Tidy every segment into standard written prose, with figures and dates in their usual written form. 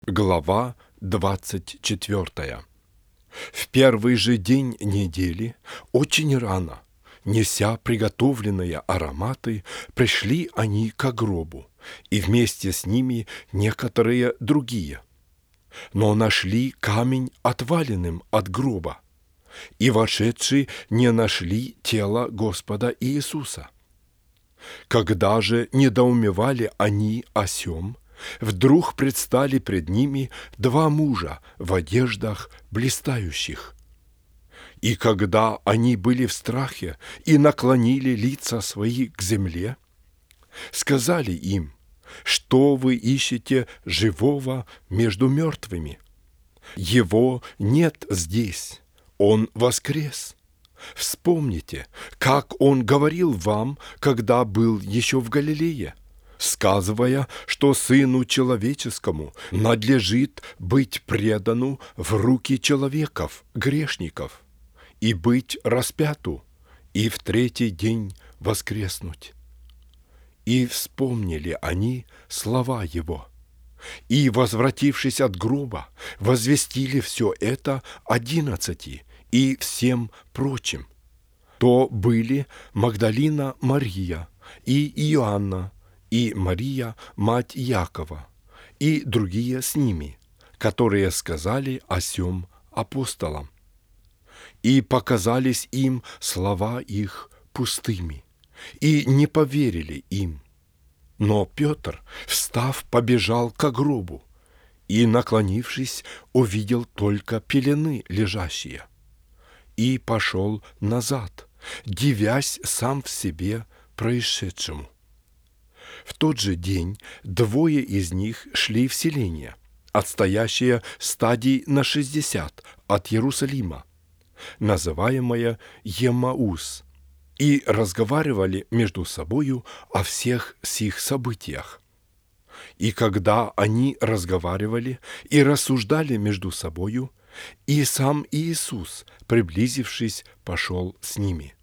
Глава 24. В первый же день недели, очень рано, неся приготовленные ароматы, пришли они ко гробу, и вместе с ними некоторые другие. Но нашли камень отваленным от гроба, и вошедшие не нашли тела Господа Иисуса. Когда же недоумевали они о сем, вдруг предстали пред ними два мужа в одеждах блистающих. И когда они были в страхе и наклонили лица свои к земле, сказали им: «Что вы ищете живого между мертвыми? Его нет здесь, он воскрес. Вспомните, как он говорил вам, когда был еще в Галилее, сказывая, что Сыну Человеческому надлежит быть предану в руки человеков, грешников, и быть распяту, и в третий день воскреснуть». И вспомнили они слова его, и, возвратившись от гроба, возвестили все это 11 и всем прочим. То были Магдалина Мария и Иоанна, и Мария, мать Якова, и другие с ними, которые сказали о сем апостолам. И показались им слова их пустыми, и не поверили им. Но Петр, встав, побежал ко гробу, и, наклонившись, увидел только пелены лежащие, и пошел назад, дивясь сам в себе происшедшему. В тот же день двое из них шли в селение, отстоящее стадий на 60 от Иерусалима, называемое Емаус, и разговаривали между собою о всех сих событиях. И когда они разговаривали и рассуждали между собою, и сам Иисус, приблизившись, пошел с ними.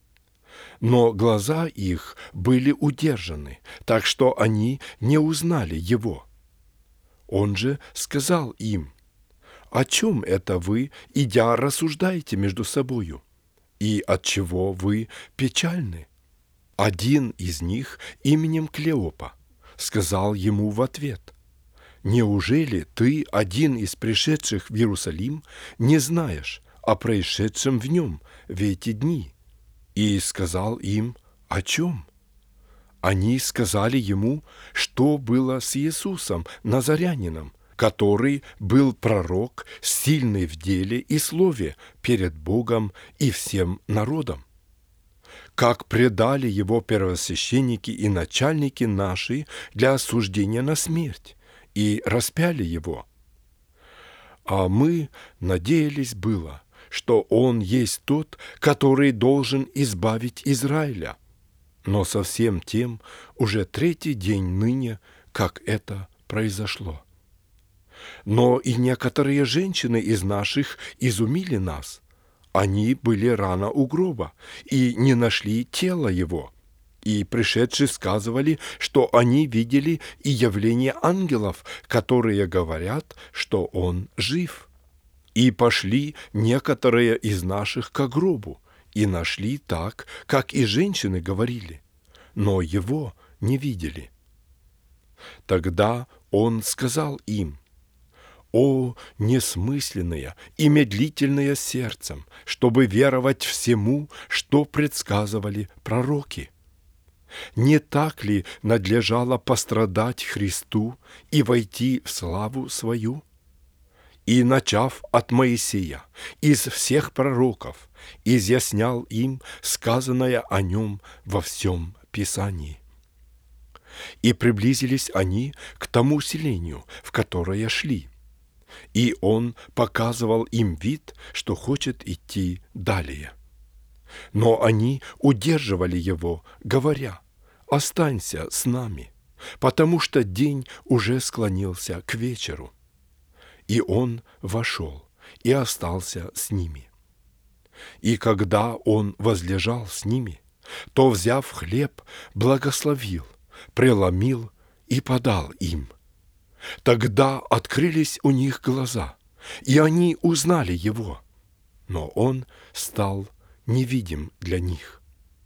Но глаза их были удержаны, так что они не узнали его. Он же сказал им: «О чем это вы, идя, рассуждаете между собою? И отчего вы печальны?» Один из них, именем Клеопа, сказал ему в ответ: «Неужели ты, один из пришедших в Иерусалим, не знаешь о происшедшем в нем в эти дни?» И сказал им: «О чем?» Они сказали ему, что было с Иисусом Назарянином, который был пророк, сильный в деле и слове перед Богом и всем народом. Как предали его первосвященники и начальники наши для осуждения на смерть, и распяли его. А мы надеялись было, что он есть тот, который должен избавить Израиля. Но со всем тем уже третий день ныне, как это произошло. Но и некоторые женщины из наших изумили нас. Они были рано у гроба и не нашли тела его. И пришедшие сказывали, что они видели и явление ангелов, которые говорят, что он жив. И пошли некоторые из наших ко гробу, и нашли так, как и женщины говорили, но его не видели. Тогда он сказал им: «О, несмысленное и медлительное сердцем, чтобы веровать всему, что предсказывали пророки! Не так ли надлежало пострадать Христу и войти в славу свою? И, начав от Моисея, из всех пророков, изъяснял им сказанное о нем во всем Писании». И приблизились они к тому селению, в которое шли. И он показывал им вид, что хочет идти далее. Но они удерживали его, говоря: «Останься с нами, потому что день уже склонился к вечеру». И он вошел и остался с ними. И когда он возлежал с ними, то, взяв хлеб, благословил, преломил и подал им. Тогда открылись у них глаза, и они узнали его, но он стал невидим для них.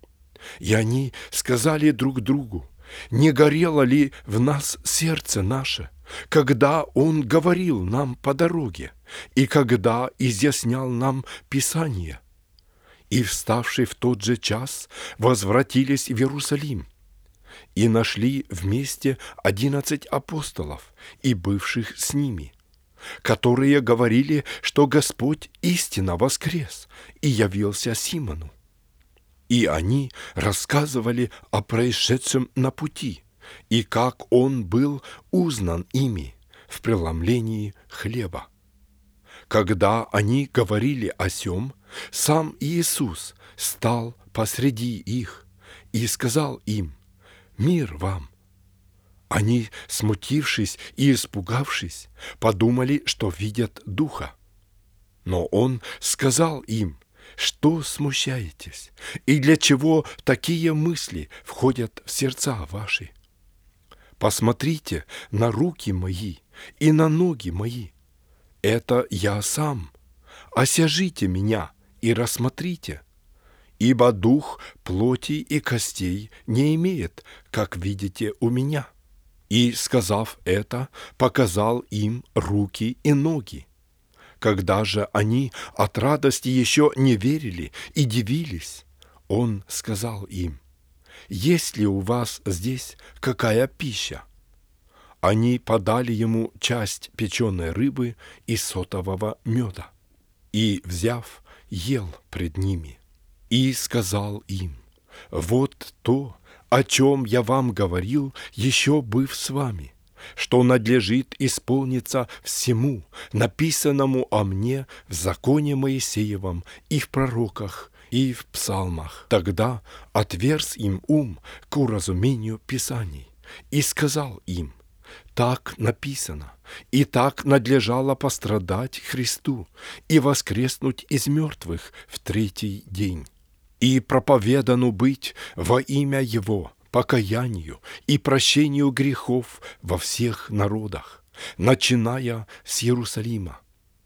И они сказали друг другу: не горело ли в нас сердце наше, когда он говорил нам по дороге, и когда изъяснял нам Писание? И, вставши в тот же час, возвратились в Иерусалим и нашли вместе 11 апостолов и бывших с ними, которые говорили, что Господь истинно воскрес и явился Симону. И они рассказывали о происшедшем на пути, и как он был узнан ими в преломлении хлеба. Когда они говорили о сем, сам Иисус стал посреди их и сказал им: «Мир вам!» Они, смутившись и испугавшись, подумали, что видят духа. Но он сказал им: что смущаетесь, и для чего такие мысли входят в сердца ваши? Посмотрите на руки мои и на ноги мои. Это я сам. Осяжите меня и рассмотрите. Ибо дух плоти и костей не имеет, как видите у меня». И, сказав это, показал им руки и ноги. Когда же они от радости еще не верили и дивились, он сказал им: «Есть ли у вас здесь какая пища?» Они подали ему часть печеной рыбы и сотового меда. И, взяв, ел пред ними. И сказал им: «Вот то, о чем я вам говорил, еще быв с вами, что надлежит исполниться всему, написанному о мне в законе Моисеевом и в пророках, и в псалмах». Тогда отверз им ум к уразумению Писаний и сказал им: «Так написано, и так надлежало пострадать Христу и воскреснуть из мертвых в третий день, и проповедану быть во имя Его покаянию и прощению грехов во всех народах, начиная с Иерусалима.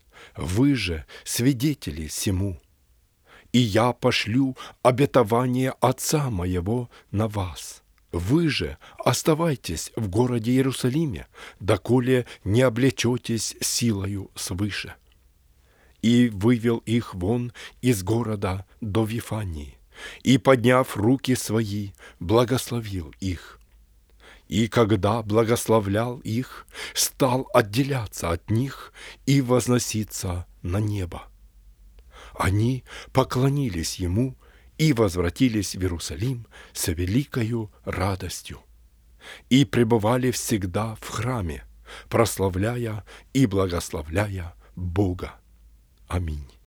Вы же свидетели сему, и я пошлю обетование Отца моего на вас. Вы же оставайтесь в городе Иерусалиме, доколе не облечетесь силою свыше». И вывел их вон из города до Вифании, и, подняв руки свои, благословил их. И когда благословлял их, стал отделяться от них и возноситься на небо. Они поклонились ему и возвратились в Иерусалим с великою радостью, и пребывали всегда в храме, прославляя и благословляя Бога. Аминь.